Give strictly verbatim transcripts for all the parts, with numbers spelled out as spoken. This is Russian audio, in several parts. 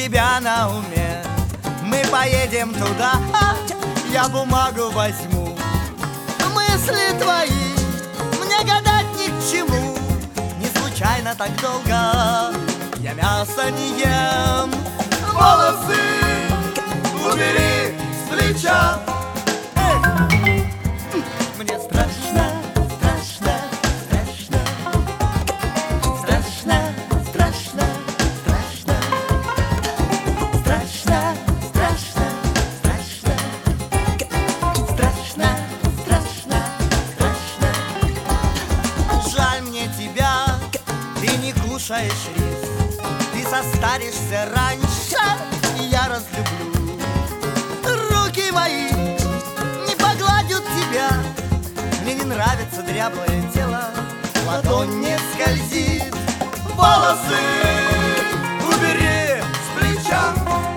тебя на уме. Мы поедем туда, я бумагу возьму. Мысли твои мне гадать ни к чему. Не случайно так долго я мясо не ем. Волосы убери с плеча. Эх! Мне страшно, страшно, страшно. Страшно, страшно, страшно. Страшно, страшно, страшно. Страшно, страшно, страшно. Жаль мне тебя, ты не кушаешь рис. Ты состаришься раньше, и я разлюблю. Руки мои не погладят тебя. Мне не нравится дряблое тело, ладонь не скользит. Волосы убери с плеча.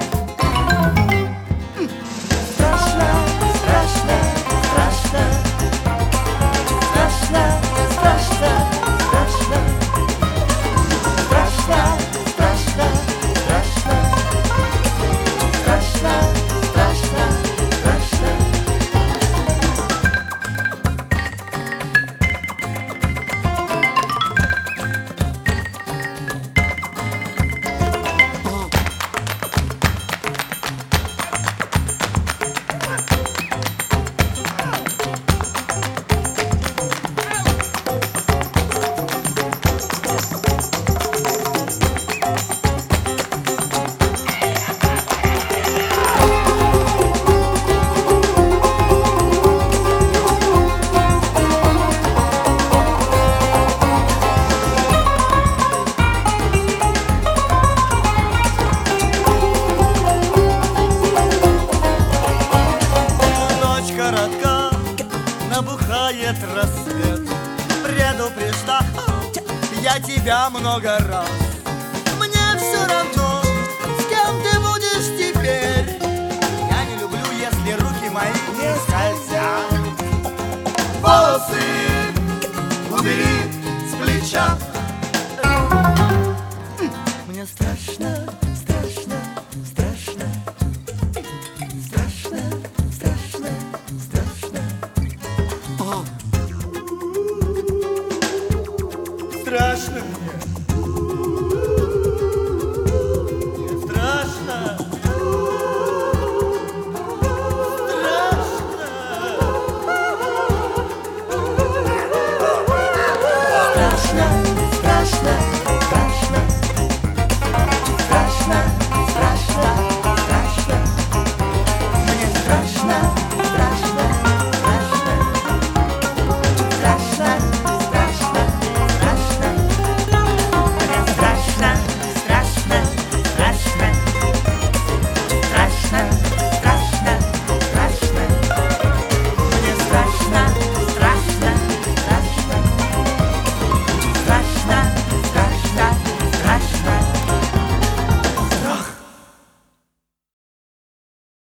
Страшно, страшно, страшно. Страшно, страшно, страшно. Страшно, страшно, страшно. Страшно, страшно, страшно. Набухает рассвет, предупреждал я тебя много раз. Мне все равно, с кем ты будешь теперь. Я не люблю, если руки мои не скользят. Волосы убери с плеча. Мне страшно, страшно, страшно. Страшно, страшно, страшно. Страшно мне. Мне страшно. Страшно. Страшно, страшно.